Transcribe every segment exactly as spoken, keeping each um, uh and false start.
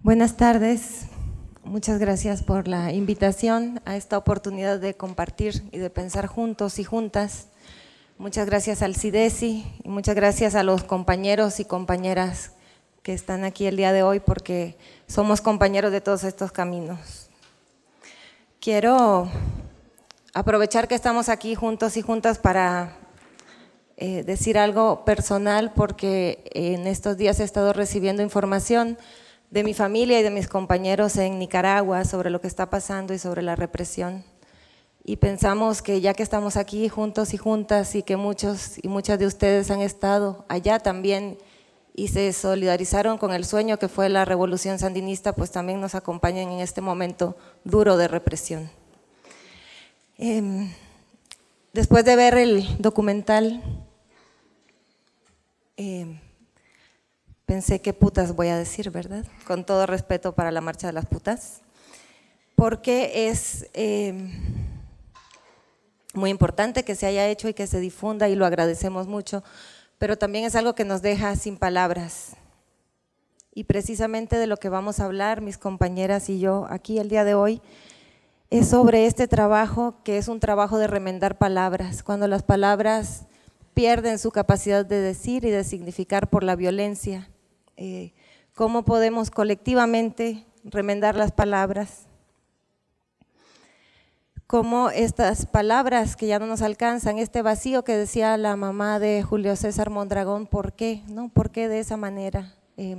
Buenas tardes, muchas gracias por la invitación a esta oportunidad de compartir y de pensar juntos y juntas. Muchas gracias al CIDESI y muchas gracias a los compañeros y compañeras que están aquí el día de hoy, porque somos compañeros de todos estos caminos. Quiero aprovechar que estamos aquí juntos y juntas para eh, decir algo personal, porque en estos días he estado recibiendo información de mi familia y de mis compañeros en Nicaragua sobre lo que está pasando y sobre la represión. Y pensamos que ya que estamos aquí juntos y juntas y que muchos y muchas de ustedes han estado allá también y se solidarizaron con el sueño que fue la revolución sandinista, pues también nos acompañan en este momento duro de represión. Eh, después de ver el documental, eh, pensé qué putas voy a decir, ¿verdad? Con todo respeto para la marcha de las putas, porque es eh, muy importante que se haya hecho y que se difunda y lo agradecemos mucho, pero también es algo que nos deja sin palabras. Y precisamente de lo que vamos a hablar, mis compañeras y yo aquí el día de hoy, es sobre este trabajo que es un trabajo de remendar palabras, cuando las palabras pierden su capacidad de decir y de significar por la violencia. Eh, cómo podemos colectivamente remendar las palabras, cómo estas palabras que ya no nos alcanzan, este vacío que decía la mamá de Julio César Mondragón, ¿por qué? ¿No? ¿Por qué de esa manera? Eh,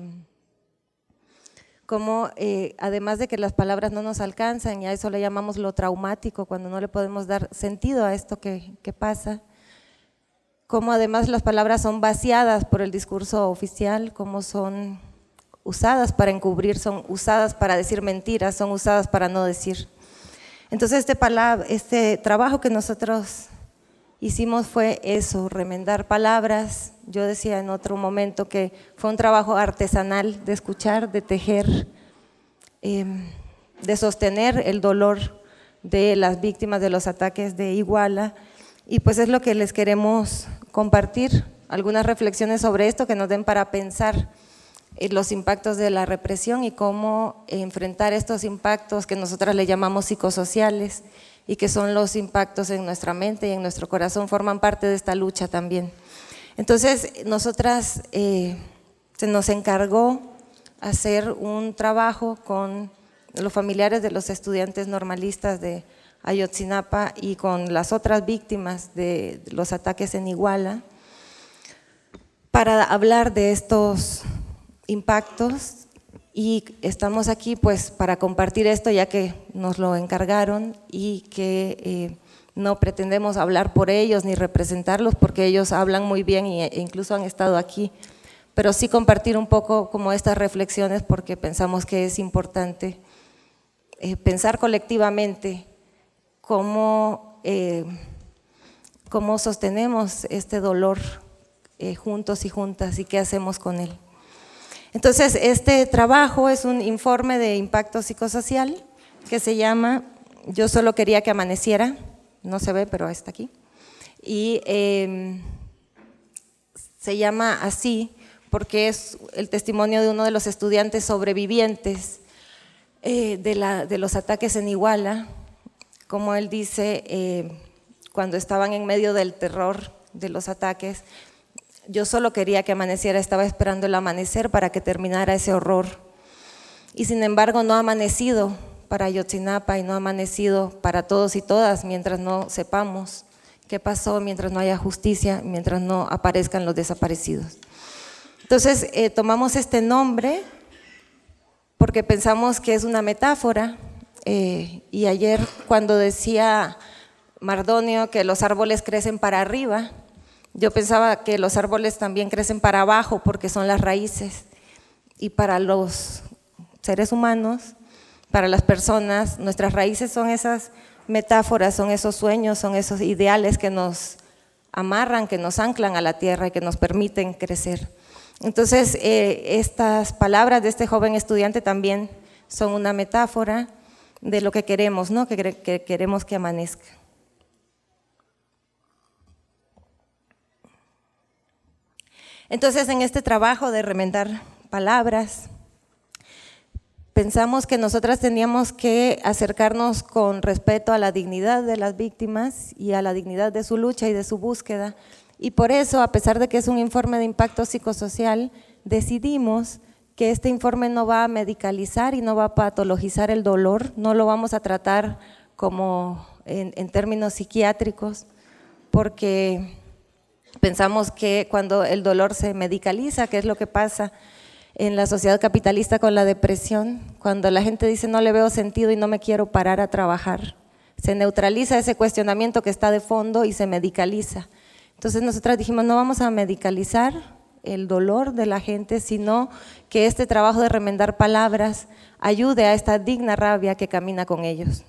cómo eh, además de que las palabras no nos alcanzan, y a eso le llamamos lo traumático, cuando no le podemos dar sentido a esto que, que pasa, cómo además las palabras son vaciadas por el discurso oficial, cómo son usadas para encubrir, son usadas para decir mentiras, son usadas para no decir. Entonces este, palabra, este trabajo que nosotros hicimos fue eso, remendar palabras. Yo decía en otro momento que fue un trabajo artesanal de escuchar, de tejer, eh, de sostener el dolor de las víctimas de los ataques de Iguala. Y pues es lo que les queremos compartir, algunas reflexiones sobre esto que nos den para pensar en los impactos de la represión y cómo enfrentar estos impactos que nosotras le llamamos psicosociales y que son los impactos en nuestra mente y en nuestro corazón, forman parte de esta lucha también. Entonces, nosotras eh, se nos encargó hacer un trabajo con los familiares de los estudiantes normalistas de Ayotzinapa y con las otras víctimas de los ataques en Iguala para hablar de estos impactos, y estamos aquí pues para compartir esto ya que nos lo encargaron y que eh, no pretendemos hablar por ellos ni representarlos porque ellos hablan muy bien e incluso han estado aquí, pero sí compartir un poco como estas reflexiones porque pensamos que es importante eh, pensar colectivamente cómo, eh, cómo sostenemos este dolor eh, juntos y juntas y qué hacemos con él. Entonces, este trabajo es un informe de impacto psicosocial que se llama Yo solo quería que amaneciera, no se ve, pero está aquí, y eh, se llama así porque es el testimonio de uno de los estudiantes sobrevivientes eh, de, la, de los ataques en Iguala. Como él dice, eh, cuando estaban en medio del terror de los ataques, yo solo quería que amaneciera, estaba esperando el amanecer para que terminara ese horror. Y sin embargo no ha amanecido para Ayotzinapa y no ha amanecido para todos y todas mientras no sepamos qué pasó, mientras no haya justicia, mientras no aparezcan los desaparecidos. Entonces eh, tomamos este nombre porque pensamos que es una metáfora. Eh, y ayer cuando decía Mardonio que los árboles crecen para arriba, yo pensaba que los árboles también crecen para abajo porque son las raíces, y para los seres humanos, para las personas, nuestras raíces son esas metáforas, son esos sueños, son esos ideales que nos amarran, que nos anclan a la tierra y que nos permiten crecer. Entonces eh, estas palabras de este joven estudiante también son una metáfora de lo que queremos, ¿no? que, que queremos que amanezca. Entonces, en este trabajo de remendar palabras, pensamos que nosotras teníamos que acercarnos con respeto a la dignidad de las víctimas y a la dignidad de su lucha y de su búsqueda. Y por eso, a pesar de que es un informe de impacto psicosocial, decidimos que este informe no va a medicalizar y no va a patologizar el dolor, no lo vamos a tratar como en, en términos psiquiátricos, porque pensamos que cuando el dolor se medicaliza, que es lo que pasa en la sociedad capitalista con la depresión, cuando la gente dice no le veo sentido y no me quiero parar a trabajar, se neutraliza ese cuestionamiento que está de fondo y se medicaliza. Entonces nosotras dijimos no vamos a medicalizar el dolor de la gente, sino que este trabajo de remendar palabras ayude a esta digna rabia que camina con ellos.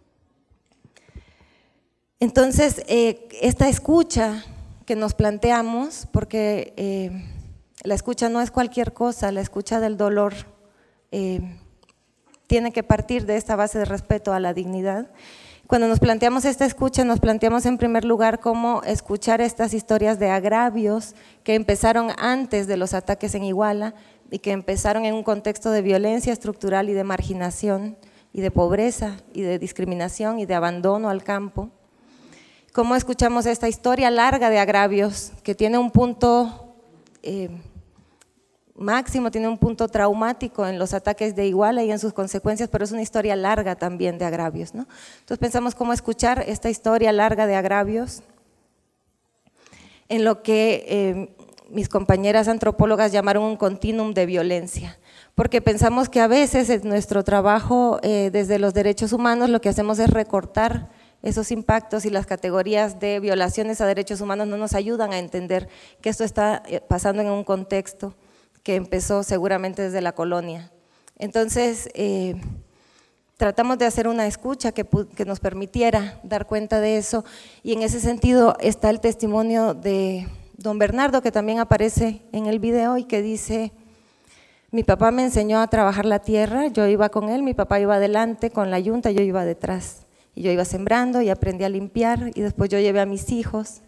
Entonces, eh, esta escucha que nos planteamos, porque eh, la escucha no es cualquier cosa, la escucha del dolor eh, tiene que partir de esta base de respeto a la dignidad. Cuando nos planteamos esta escucha, nos planteamos en primer lugar cómo escuchar estas historias de agravios que empezaron antes de los ataques en Iguala y que empezaron en un contexto de violencia estructural y de marginación y de pobreza y de discriminación y de abandono al campo. Cómo escuchamos esta historia larga de agravios que tiene un punto eh, máximo, tiene un punto traumático en los ataques de Iguala y en sus consecuencias, pero es una historia larga también de agravios, ¿no? Entonces pensamos cómo escuchar esta historia larga de agravios en lo que eh, mis compañeras antropólogas llamaron un continuum de violencia, porque pensamos que a veces en nuestro trabajo eh, desde los derechos humanos lo que hacemos es recortar esos impactos y las categorías de violaciones a derechos humanos no nos ayudan a entender que esto está pasando en un contexto que empezó seguramente desde la colonia. Entonces, eh, tratamos de hacer una escucha que, que nos permitiera dar cuenta de eso, y en ese sentido está el testimonio de don Bernardo, que también aparece en el video y que dice: mi papá me enseñó a trabajar la tierra, yo iba con él, mi papá iba adelante con la yunta, yo iba detrás, y yo iba sembrando y aprendí a limpiar, y después yo llevé a mis hijos,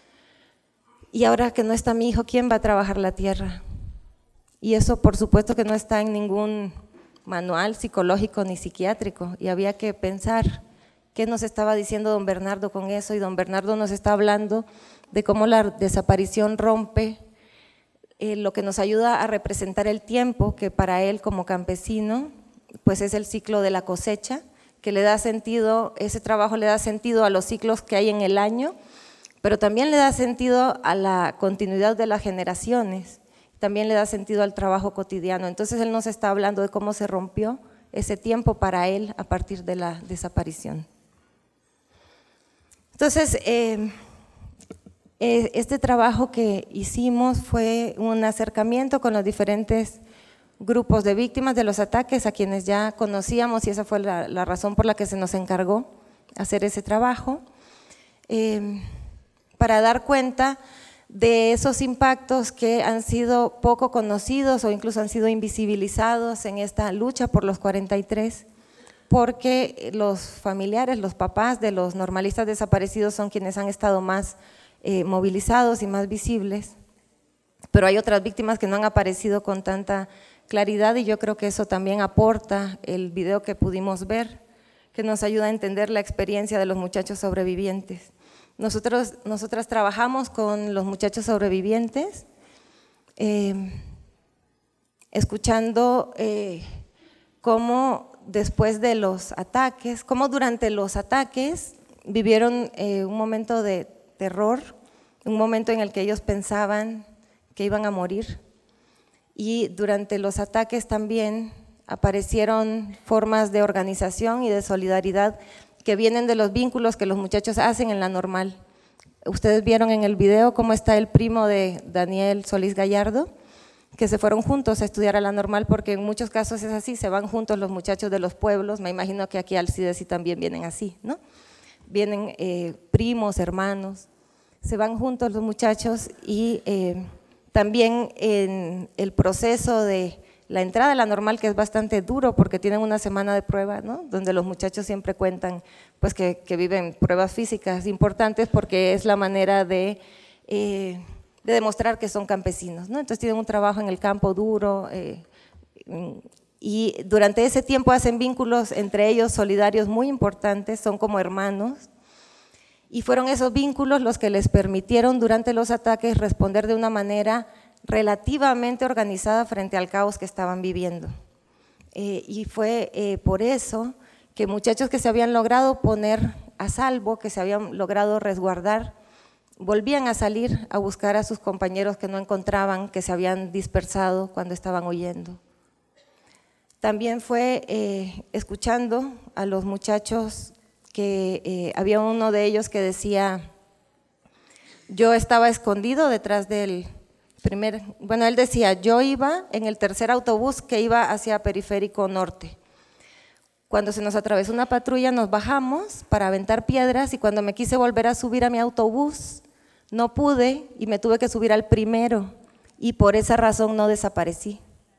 y ahora que no está mi hijo, ¿quién va a trabajar la tierra? Y eso por supuesto que no está en ningún manual psicológico ni psiquiátrico, y había que pensar qué nos estaba diciendo don Bernardo con eso, y don Bernardo nos está hablando de cómo la desaparición rompe eh, lo que nos ayuda a representar el tiempo, que para él como campesino pues es el ciclo de la cosecha, que le da sentido, ese trabajo le da sentido a los ciclos que hay en el año, pero también le da sentido a la continuidad de las generaciones, también le da sentido al trabajo cotidiano. Entonces él nos está hablando de cómo se rompió ese tiempo para él a partir de la desaparición. Entonces, eh, eh, este trabajo que hicimos fue un acercamiento con los diferentes grupos de víctimas de los ataques a quienes ya conocíamos, y esa fue la, la razón por la que se nos encargó hacer ese trabajo, eh, para dar cuenta de esos impactos que han sido poco conocidos o incluso han sido invisibilizados en esta lucha por los cuarenta y tres, porque los familiares, los papás de los normalistas desaparecidos son quienes han estado más eh, movilizados y más visibles, pero hay otras víctimas que no han aparecido con tanta claridad, y yo creo que eso también aporta el video que pudimos ver, que nos ayuda a entender la experiencia de los muchachos sobrevivientes. Nosotros, nosotras trabajamos con los muchachos sobrevivientes, eh, escuchando eh, cómo después de los ataques, cómo durante los ataques vivieron eh, un momento de terror, un momento en el que ellos pensaban que iban a morir, y durante los ataques también aparecieron formas de organización y de solidaridad que vienen de los vínculos que los muchachos hacen en la normal. Ustedes vieron en el video cómo está el primo de Daniel Solís Gallardo, que se fueron juntos a estudiar a la normal, porque en muchos casos es así, se van juntos los muchachos de los pueblos. Me imagino que aquí al CIDESI también vienen así, ¿no? Vienen eh, primos, hermanos, se van juntos los muchachos, y eh, también en el proceso de la entrada a la normal, que es bastante duro porque tienen una semana de prueba, ¿no? Donde los muchachos siempre cuentan pues que, que viven pruebas físicas importantes, porque es la manera de, eh, de demostrar que son campesinos, ¿no? Entonces tienen un trabajo en el campo duro, eh, y durante ese tiempo hacen vínculos entre ellos solidarios muy importantes, son como hermanos, y fueron esos vínculos los que les permitieron durante los ataques responder de una manera relativamente organizada frente al caos que estaban viviendo. Eh, y fue eh, por eso que muchachos que se habían logrado poner a salvo, que se habían logrado resguardar, volvían a salir a buscar a sus compañeros que no encontraban, que se habían dispersado cuando estaban huyendo. También fue eh, escuchando a los muchachos que eh, había uno de ellos que decía, yo estaba escondido detrás del primer, bueno, él decía, yo iba en el tercer autobús que iba hacia Periférico Norte. Cuando se nos atravesó una patrulla nos bajamos para aventar piedras y cuando me quise volver a subir a mi autobús no pude y me tuve que subir al primero y por esa razón no desaparecí,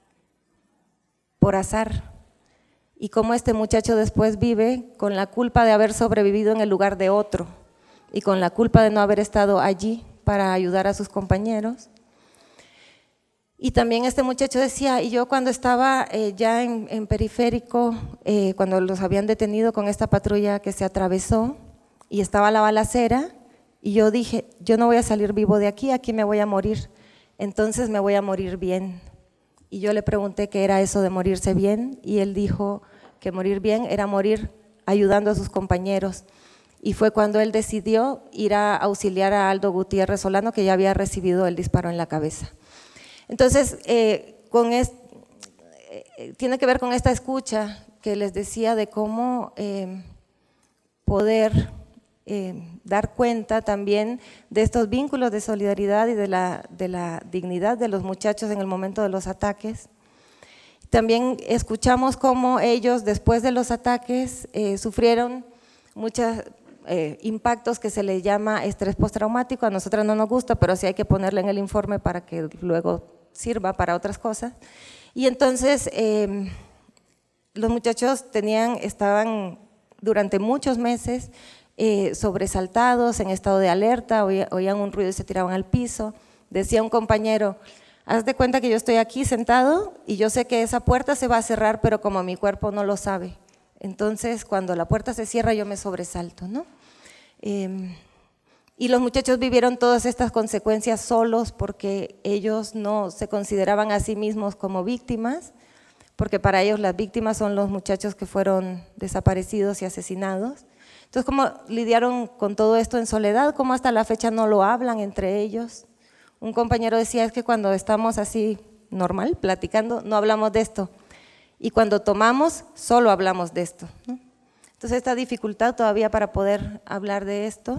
por azar. Y cómo este muchacho después vive con la culpa de haber sobrevivido en el lugar de otro y con la culpa de no haber estado allí para ayudar a sus compañeros. Y también este muchacho decía, y yo cuando estaba eh, ya en, en Periférico, eh, cuando los habían detenido con esta patrulla que se atravesó y estaba la balacera, y yo dije, yo no voy a salir vivo de aquí, aquí me voy a morir, entonces me voy a morir bien. Y yo le pregunté qué era eso de morirse bien, y él dijo que morir bien era morir ayudando a sus compañeros. Y fue cuando él decidió ir a auxiliar a Aldo Gutiérrez Solano, que ya había recibido el disparo en la cabeza. Entonces, eh, con es, eh, tiene que ver con esta escucha que les decía de cómo eh, poder eh, dar cuenta también de estos vínculos de solidaridad y de la, de la dignidad de los muchachos en el momento de los ataques. También escuchamos cómo ellos después de los ataques eh, sufrieron muchos eh, impactos que se les llama estrés postraumático. A nosotros no nos gusta, pero sí hay que ponerle en el informe para que luego sirva para otras cosas. Y entonces eh, los muchachos tenían, estaban durante muchos meses eh, sobresaltados, en estado de alerta, oían, oían un ruido y se tiraban al piso. Decía un compañero, haz de cuenta que yo estoy aquí sentado y yo sé que esa puerta se va a cerrar, pero como mi cuerpo no lo sabe, entonces cuando la puerta se cierra yo me sobresalto, ¿no? Eh, Y los muchachos vivieron todas estas consecuencias solos porque ellos no se consideraban a sí mismos como víctimas, porque para ellos las víctimas son los muchachos que fueron desaparecidos y asesinados. Entonces, ¿cómo lidiaron con todo esto en soledad? ¿Cómo hasta la fecha no lo hablan entre ellos? Un compañero decía, es que cuando estamos así normal, platicando, no hablamos de esto. Y cuando tomamos, solo hablamos de esto, ¿no? Entonces, esta dificultad todavía para poder hablar de esto.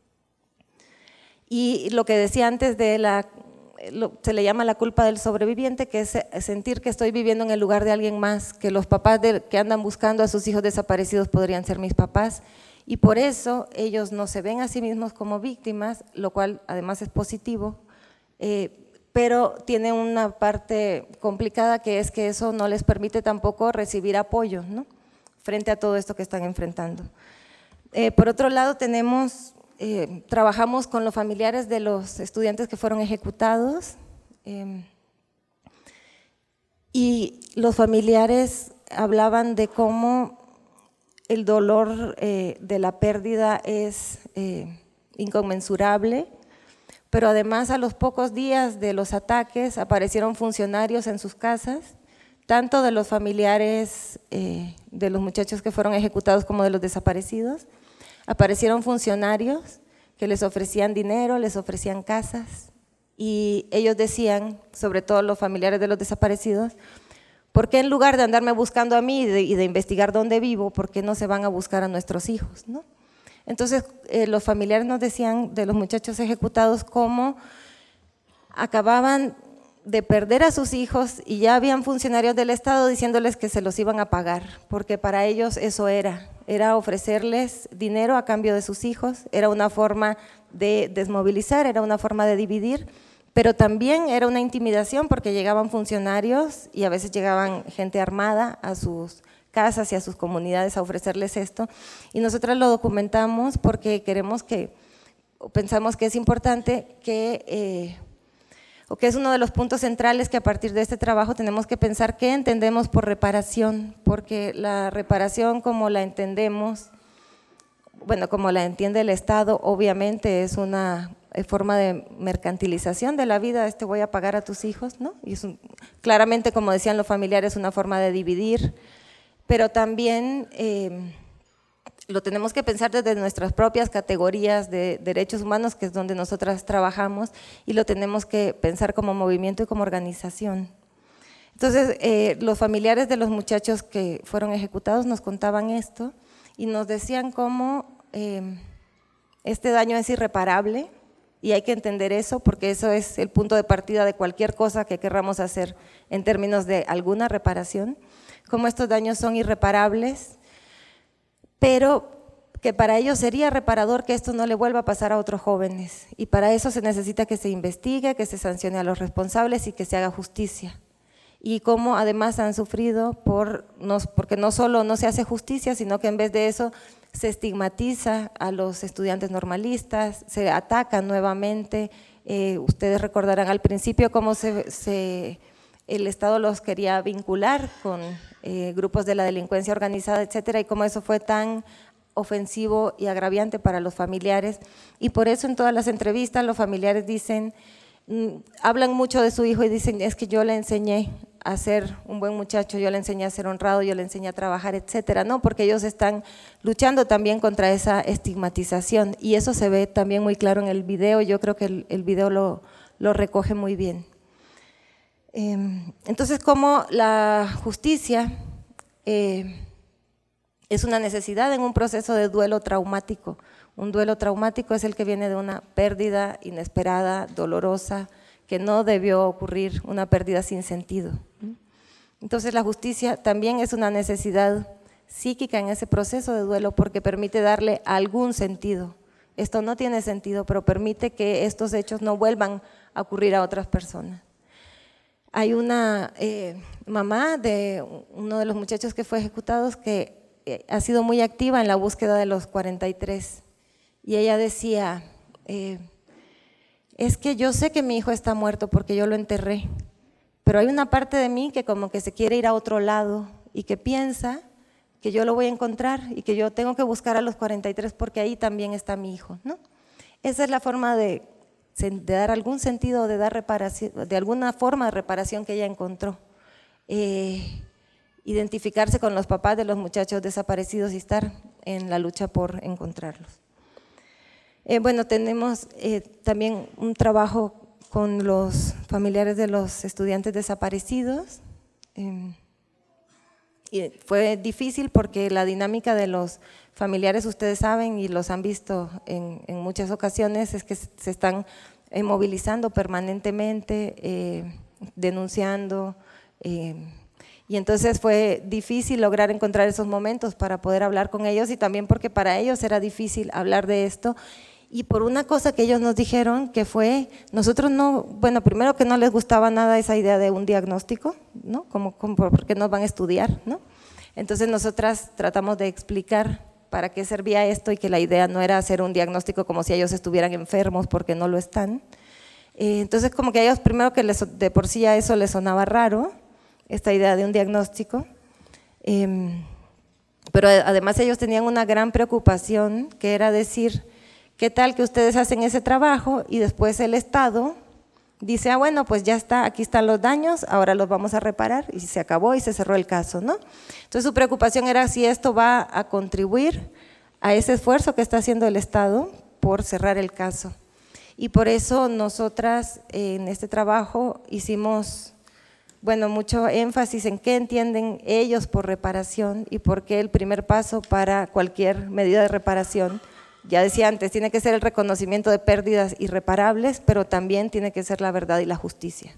Y lo que decía antes de la, lo, se le llama la culpa del sobreviviente, que es sentir que estoy viviendo en el lugar de alguien más, que los papás de, que andan buscando a sus hijos desaparecidos podrían ser mis papás, y por eso ellos no se ven a sí mismos como víctimas, lo cual además es positivo, eh, pero tiene una parte complicada que es que eso no les permite tampoco recibir apoyo, ¿no?, frente a todo esto que están enfrentando. Eh, por otro lado tenemos… Eh, trabajamos con los familiares de los estudiantes que fueron ejecutados eh, y los familiares hablaban de cómo el dolor eh, de la pérdida es eh, inconmensurable, pero además a los pocos días de los ataques aparecieron funcionarios en sus casas, tanto de los familiares eh, de los muchachos que fueron ejecutados como de los desaparecidos. Aparecieron funcionarios que les ofrecían dinero, les ofrecían casas y ellos decían, sobre todo los familiares de los desaparecidos, ¿por qué en lugar de andarme buscando a mí y de, y de investigar dónde vivo, por qué no se van a buscar a nuestros hijos, ¿no? Entonces eh, los familiares nos decían de los muchachos ejecutados cómo acababan de perder a sus hijos y ya habían funcionarios del Estado diciéndoles que se los iban a pagar, porque para ellos eso era, era ofrecerles dinero a cambio de sus hijos, era una forma de desmovilizar, era una forma de dividir, pero también era una intimidación porque llegaban funcionarios y a veces llegaban gente armada a sus casas y a sus comunidades a ofrecerles esto, y nosotros lo documentamos porque queremos que, pensamos que es importante que… Eh, o que es uno de los puntos centrales que a partir de este trabajo tenemos que pensar qué entendemos por reparación, porque la reparación como la entendemos, bueno, como la entiende el Estado, obviamente es una forma de mercantilización de la vida, este voy a pagar a tus hijos, ¿no? Y es un, claramente, como decían los familiares, una forma de dividir, pero también eh, lo tenemos que pensar desde nuestras propias categorías de derechos humanos, que es donde nosotras trabajamos, y lo tenemos que pensar como movimiento y como organización. Entonces, eh, los familiares de los muchachos que fueron ejecutados nos contaban esto y nos decían cómo eh, este daño es irreparable y hay que entender eso porque eso es el punto de partida de cualquier cosa que querramos hacer en términos de alguna reparación, cómo estos daños son irreparables, pero que para ellos sería reparador que esto no le vuelva a pasar a otros jóvenes y para eso se necesita que se investigue, que se sancione a los responsables y que se haga justicia. Y cómo además han sufrido por, no, porque no solo no se hace justicia, sino que en vez de eso se estigmatiza a los estudiantes normalistas, se atacan nuevamente. Eh, ustedes recordarán al principio cómo se, se, el Estado los quería vincular con eh, grupos de la delincuencia organizada, etcétera, y cómo eso fue tan ofensivo y agraviante para los familiares. Y por eso en todas las entrevistas los familiares dicen, mmm, hablan mucho de su hijo y dicen, es que yo le enseñé a ser un buen muchacho, yo le enseñé a ser honrado, yo le enseñé a trabajar, etcétera, ¿no? Porque ellos están luchando también contra esa estigmatización y eso se ve también muy claro en el video, yo creo que el, el video lo, lo recoge muy bien. Eh, entonces, como la justicia eh, es una necesidad en un proceso de duelo traumático, un duelo traumático es el que viene de una pérdida inesperada, dolorosa, que no debió ocurrir, una pérdida sin sentido. Entonces la justicia también es una necesidad psíquica en ese proceso de duelo porque permite darle algún sentido. Esto no tiene sentido, pero permite que estos hechos no vuelvan a ocurrir a otras personas. Hay una eh, mamá de uno de los muchachos que fue ejecutado que eh, ha sido muy activa en la búsqueda de los cuarenta y tres y ella decía… Eh, es que yo sé que mi hijo está muerto porque yo lo enterré, pero hay una parte de mí que como que se quiere ir a otro lado y que piensa que yo lo voy a encontrar y que yo tengo que buscar a los cuarenta y tres porque ahí también está mi hijo, ¿no? Esa es la forma de, de dar algún sentido, de dar reparación, de alguna forma de reparación que ella encontró. Eh, identificarse con los papás de los muchachos desaparecidos y estar en la lucha por encontrarlos. Eh, bueno, tenemos eh, también un trabajo con los familiares de los estudiantes desaparecidos. Eh, y fue difícil porque la dinámica de los familiares, ustedes saben y los han visto en, en muchas ocasiones, es que se están eh, movilizando permanentemente, eh, denunciando, eh, y entonces fue difícil lograr encontrar esos momentos para poder hablar con ellos y también porque para ellos era difícil hablar de esto. Y por una cosa que ellos nos dijeron que fue, nosotros no, bueno, primero que no les gustaba nada esa idea de un diagnóstico, ¿no? Como, como porque nos van a estudiar, ¿no? Entonces nosotras tratamos de explicar para qué servía esto y que la idea no era hacer un diagnóstico como si ellos estuvieran enfermos porque no lo están. Eh, entonces como que a ellos primero que les, de por sí ya eso les sonaba raro, esta idea de un diagnóstico, eh, pero además ellos tenían una gran preocupación que era decir… ¿Qué tal que ustedes hacen ese trabajo y después el Estado dice, ah, bueno, pues ya está, aquí están los daños, ahora los vamos a reparar y se acabó y se cerró el caso, ¿no? Entonces su preocupación era si esto va a contribuir a ese esfuerzo que está haciendo el Estado por cerrar el caso. Y por eso nosotras en este trabajo hicimos, bueno, mucho énfasis en qué entienden ellos por reparación y por qué el primer paso para cualquier medida de reparación, ya decía antes, tiene que ser el reconocimiento de pérdidas irreparables, pero también tiene que ser la verdad y la justicia.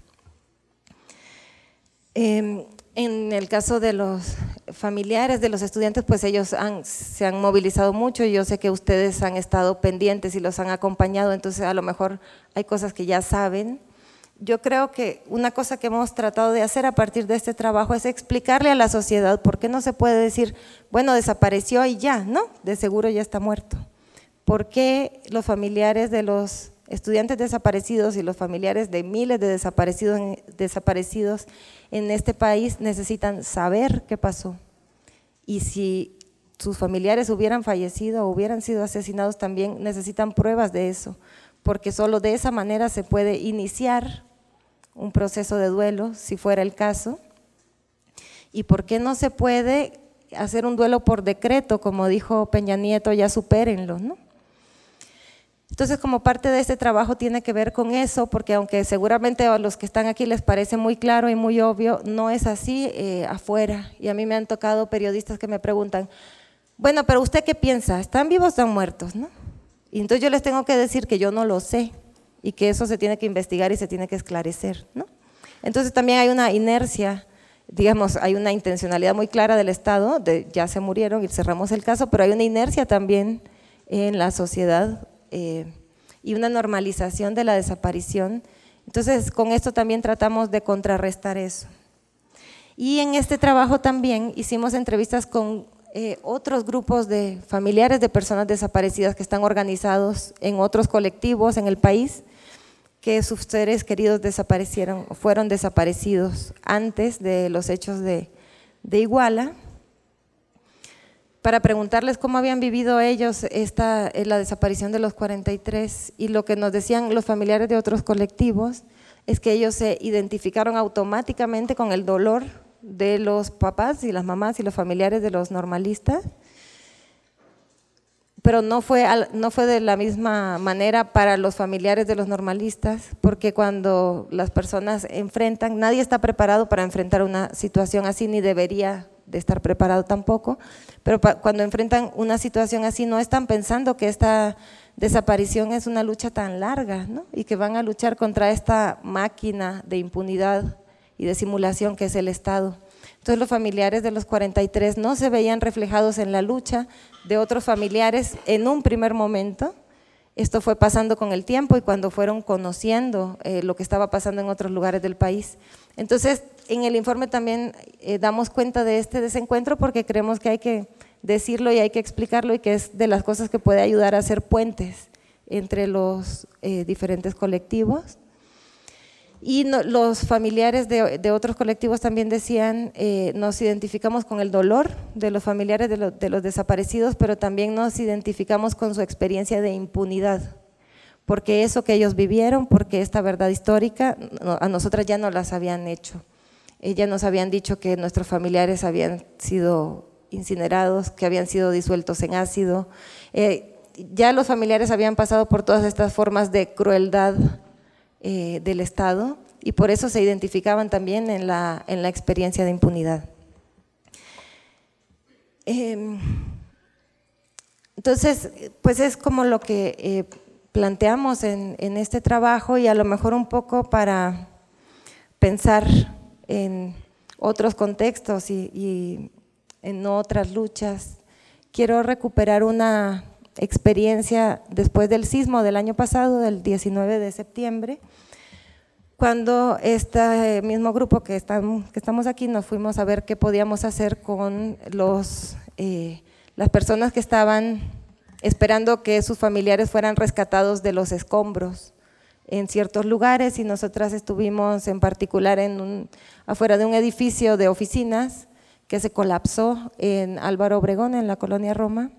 Eh, en el caso de los familiares de los estudiantes, pues ellos han, se han movilizado mucho y yo sé que ustedes han estado pendientes y los han acompañado, entonces a lo mejor hay cosas que ya saben. Yo creo que una cosa que hemos tratado de hacer a partir de este trabajo es explicarle a la sociedad por qué no se puede decir, bueno, desapareció y ya, ¿no? De seguro ya está muerto. ¿Por qué los familiares de los estudiantes desaparecidos y los familiares de miles de desaparecidos, desaparecidos en este país necesitan saber qué pasó. Y si sus familiares hubieran fallecido o hubieran sido asesinados, también necesitan pruebas de eso, porque solo de esa manera se puede iniciar un proceso de duelo, si fuera el caso. ¿Y por qué no se puede hacer un duelo por decreto? Como dijo Peña Nieto, ya supérenlo, ¿no? Entonces, como parte de este trabajo tiene que ver con eso, porque aunque seguramente a los que están aquí les parece muy claro y muy obvio, no es así eh, afuera. Y a mí me han tocado periodistas que me preguntan, bueno, pero ¿usted qué piensa? ¿Están vivos o están muertos? ¿No? Y entonces yo les tengo que decir que yo no lo sé y que eso se tiene que investigar y se tiene que esclarecer, ¿no? Entonces también hay una inercia, digamos, hay una intencionalidad muy clara del Estado, de ya se murieron y cerramos el caso, pero hay una inercia también en la sociedad eh, y una normalización de la desaparición. Entonces con esto también tratamos de contrarrestar eso. Y en este trabajo también hicimos entrevistas con eh, otros grupos de familiares de personas desaparecidas que están organizados en otros colectivos en el país, que sus seres queridos desaparecieron, fueron desaparecidos antes de los hechos de, de Iguala, para preguntarles cómo habían vivido ellos esta, la desaparición de los cuarenta y tres, y lo que nos decían los familiares de otros colectivos es que ellos se identificaron automáticamente con el dolor de los papás y las mamás y los familiares de los normalistas, pero no fue, no fue de la misma manera para los familiares de los normalistas, porque cuando las personas enfrentan, nadie está preparado para enfrentar una situación así, ni debería de estar preparado tampoco, pero cuando enfrentan una situación así no están pensando que esta desaparición es una lucha tan larga, ¿no? Y que van a luchar contra esta máquina de impunidad y de simulación que es el Estado. Entonces los familiares de los cuarenta y tres no se veían reflejados en la lucha de otros familiares en un primer momento. Esto fue pasando con el tiempo y cuando fueron conociendo eh, lo que estaba pasando en otros lugares del país. Entonces en el informe también eh, damos cuenta de este desencuentro porque creemos que hay que decirlo y hay que explicarlo y que es de las cosas que puede ayudar a hacer puentes entre los eh, diferentes colectivos. Y no, los familiares de, de otros colectivos también decían, eh, nos identificamos con el dolor de los familiares de, lo, de los desaparecidos, pero también nos identificamos con su experiencia de impunidad, porque eso que ellos vivieron, porque esta verdad histórica, no, a nosotras ya no las habían hecho. Ellas nos habían dicho que nuestros familiares habían sido incinerados, que habían sido disueltos en ácido, eh, ya los familiares habían pasado por todas estas formas de crueldad Eh, del Estado y por eso se identificaban también en la, en la experiencia de impunidad. Eh, entonces, pues es como lo que eh, planteamos en, en este trabajo y a lo mejor un poco para pensar en otros contextos y, y en otras luchas. Quiero recuperar una experiencia después del sismo del año pasado, del diecinueve de septiembre, cuando este mismo grupo que, están, que estamos aquí nos fuimos a ver qué podíamos hacer con los, eh, las personas que estaban esperando que sus familiares fueran rescatados de los escombros en ciertos lugares, y nosotras estuvimos en particular en un, afuera de un edificio de oficinas que se colapsó en Álvaro Obregón, en la colonia Roma.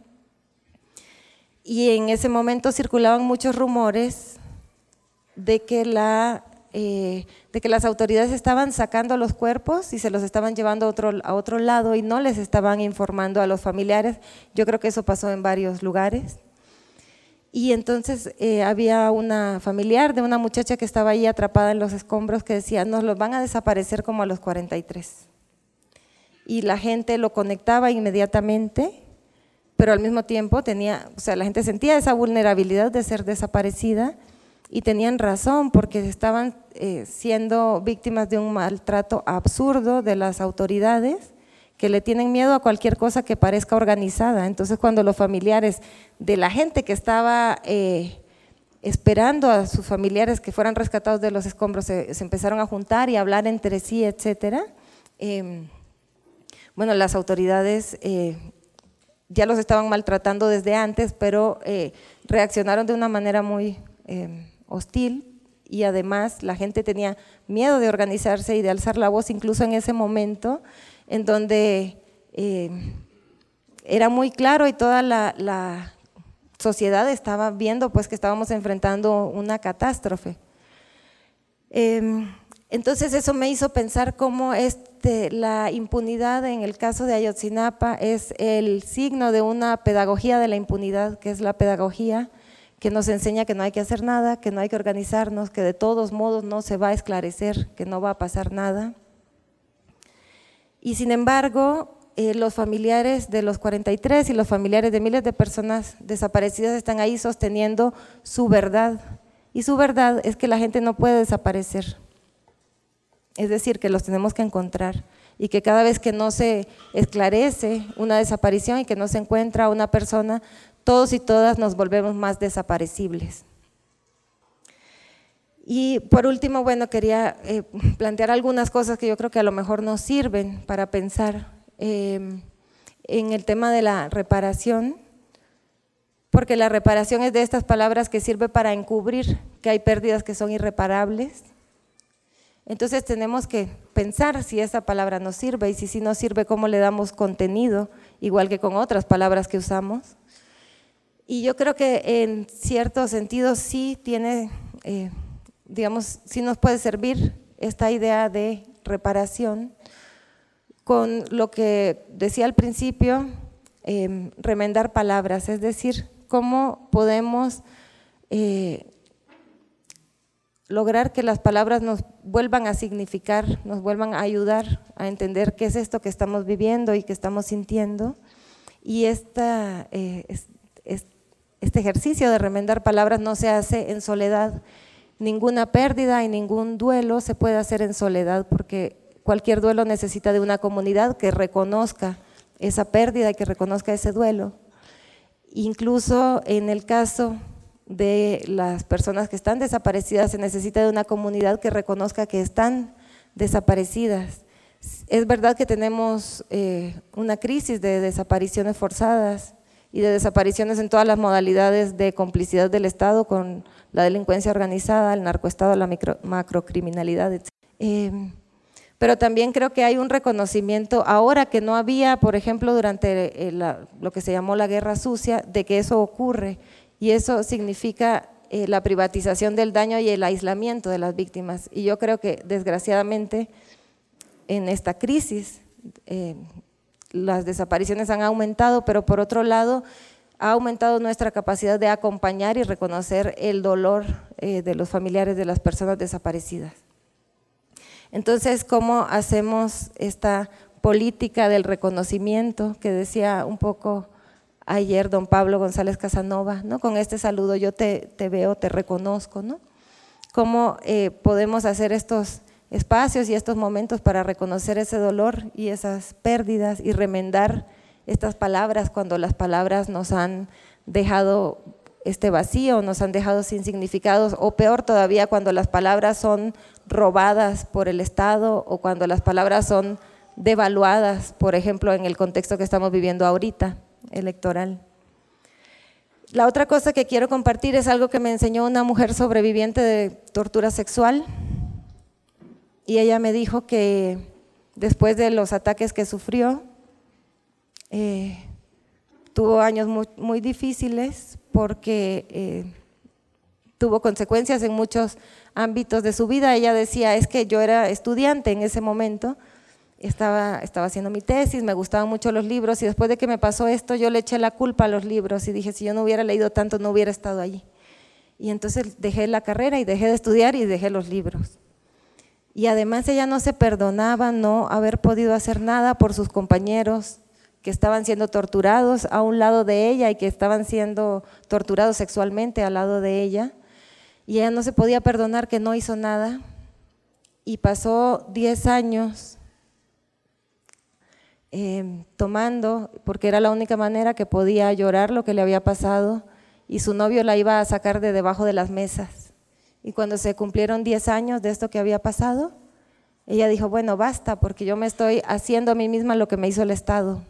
Y en ese momento circulaban muchos rumores de que, la, eh, de que las autoridades estaban sacando los cuerpos y se los estaban llevando a otro, a otro lado y no les estaban informando a los familiares. Yo creo que eso pasó en varios lugares. Y entonces eh, había una familiar de una muchacha que estaba ahí atrapada en los escombros que decía, nos los van a desaparecer como a los cuarenta y tres. Y la gente lo conectaba inmediatamente, pero al mismo tiempo tenía, o sea, la gente sentía esa vulnerabilidad de ser desaparecida y tenían razón porque estaban eh, siendo víctimas de un maltrato absurdo de las autoridades que le tienen miedo a cualquier cosa que parezca organizada. Entonces cuando los familiares de la gente que estaba eh, esperando a sus familiares que fueran rescatados de los escombros se, se empezaron a juntar y a hablar entre sí, etcétera, eh, bueno, las autoridades eh, ya los estaban maltratando desde antes, pero eh, reaccionaron de una manera muy eh, hostil, y además la gente tenía miedo de organizarse y de alzar la voz, incluso en ese momento en donde eh, era muy claro y toda la, la sociedad estaba viendo pues que estábamos enfrentando una catástrofe. Eh, entonces eso me hizo pensar cómo este, la impunidad en el caso de Ayotzinapa es el signo de una pedagogía de la impunidad, que es la pedagogía que nos enseña que no hay que hacer nada, que no hay que organizarnos, que de todos modos no se va a esclarecer, que no va a pasar nada. Y sin embargo, eh, los familiares de los cuarenta y tres y los familiares de miles de personas desaparecidas están ahí sosteniendo su verdad. Y su verdad es que la gente no puede desaparecer. Es decir, que los tenemos que encontrar y que cada vez que no se esclarece una desaparición y que no se encuentra a una persona, todos y todas nos volvemos más desaparecibles. Y por último, bueno, quería eh, plantear algunas cosas que yo creo que a lo mejor nos sirven para pensar eh, en el tema de la reparación, porque la reparación es de estas palabras que sirve para encubrir que hay pérdidas que son irreparables. Entonces tenemos que pensar si esa palabra nos sirve y si sí nos sirve, cómo le damos contenido, igual que con otras palabras que usamos. Y yo creo que en cierto sentido sí tiene… Eh, digamos, sí nos puede servir esta idea de reparación con lo que decía al principio, eh, remendar palabras, es decir, cómo podemos eh, lograr que las palabras nos vuelvan a significar, nos vuelvan a ayudar a entender qué es esto que estamos viviendo y que estamos sintiendo. Y esta, eh, es, es, este ejercicio de remendar palabras no se hace en soledad. Ninguna pérdida y ningún duelo se puede hacer en soledad, porque cualquier duelo necesita de una comunidad que reconozca esa pérdida y que reconozca ese duelo. Incluso en el caso de las personas que están desaparecidas, se necesita de una comunidad que reconozca que están desaparecidas. Es verdad que tenemos eh, una crisis de desapariciones forzadas y de desapariciones en todas las modalidades de complicidad del Estado con la delincuencia organizada, el narcoestado, la micro, macrocriminalidad, etcétera. Eh, pero también creo que hay un reconocimiento ahora que no había, por ejemplo, durante la, lo que se llamó la guerra sucia, de que eso ocurre, y eso significa eh, la privatización del daño y el aislamiento de las víctimas. Y yo creo que desgraciadamente en esta crisis eh, las desapariciones han aumentado, pero por otro lado ha aumentado nuestra capacidad de acompañar y reconocer el dolor eh, de los familiares de las personas desaparecidas. Entonces, ¿cómo hacemos esta política del reconocimiento que decía un poco ayer don Pablo González Casanova, ¿no? Con este saludo, yo te, te veo, te reconozco, ¿no? ¿Cómo eh, podemos hacer estos espacios y estos momentos para reconocer ese dolor y esas pérdidas y remendar estas palabras cuando las palabras nos han dejado este vacío, nos han dejado sin significados, o peor todavía cuando las palabras son robadas por el Estado o cuando las palabras son devaluadas, por ejemplo, en el contexto que estamos viviendo ahorita, electoral. La otra cosa que quiero compartir es algo que me enseñó una mujer sobreviviente de tortura sexual, y ella me dijo que después de los ataques que sufrió, eh, tuvo años muy, muy difíciles porque eh, tuvo consecuencias en muchos ámbitos de su vida. Ella decía, es que yo era estudiante en ese momento, estaba, estaba haciendo mi tesis, me gustaban mucho los libros, y después de que me pasó esto yo le eché la culpa a los libros y dije, si yo no hubiera leído tanto no hubiera estado allí. Y entonces dejé la carrera y dejé de estudiar y dejé los libros. Y además ella no se perdonaba no haber podido hacer nada por sus compañeros que estaban siendo torturados a un lado de ella y que estaban siendo torturados sexualmente al lado de ella, y ella no se podía perdonar que no hizo nada, y pasó diez años eh, tomando, porque era la única manera que podía llorar lo que le había pasado, y su novio la iba a sacar de debajo de las mesas. Y cuando se cumplieron diez años de esto que había pasado, ella dijo, bueno, basta, porque yo me estoy haciendo a mí misma lo que me hizo el Estado.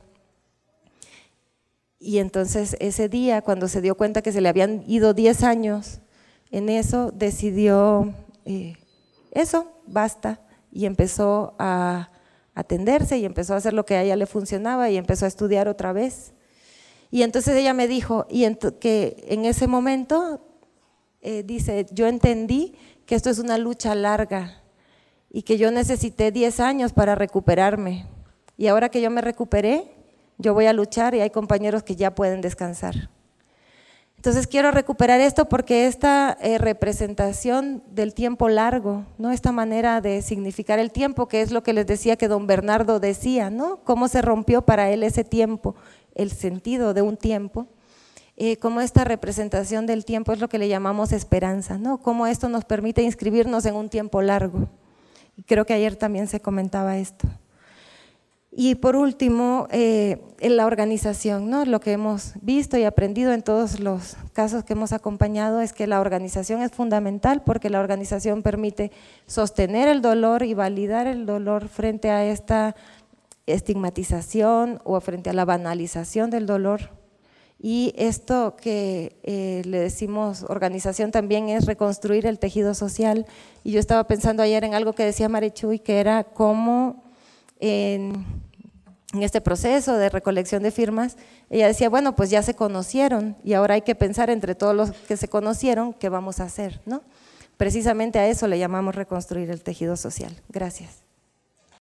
Y entonces ese día, cuando se dio cuenta que se le habían ido diez años, en eso decidió, eh, eso, basta, y empezó a atenderse y empezó a hacer lo que a ella le funcionaba y empezó a estudiar otra vez. Y entonces ella me dijo y ent- que en ese momento, eh, dice, yo entendí que esto es una lucha larga y que yo necesité diez años para recuperarme. Y ahora que yo me recuperé, yo voy a luchar y hay compañeros que ya pueden descansar. Entonces quiero recuperar esto porque esta eh, representación del tiempo largo, ¿no? Esta manera de significar el tiempo, que es lo que les decía que don Bernardo decía, ¿no? Cómo se rompió para él ese tiempo, el sentido de un tiempo, eh, cómo esta representación del tiempo es lo que le llamamos esperanza, ¿no? Cómo esto nos permite inscribirnos en un tiempo largo. Y creo que ayer también se comentaba esto. Y por último, eh, en la organización, ¿no? Lo que hemos visto y aprendido en todos los casos que hemos acompañado es que la organización es fundamental porque la organización permite sostener el dolor y validar el dolor frente a esta estigmatización o frente a la banalización del dolor. Y esto que eh, le decimos organización también es reconstruir el tejido social. Y yo estaba pensando ayer en algo que decía Marichuy, que era cómo en, en este proceso de recolección de firmas, ella decía, bueno, pues ya se conocieron y ahora hay que pensar entre todos los que se conocieron qué vamos a hacer, ¿no? Precisamente a eso le llamamos reconstruir el tejido social. Gracias.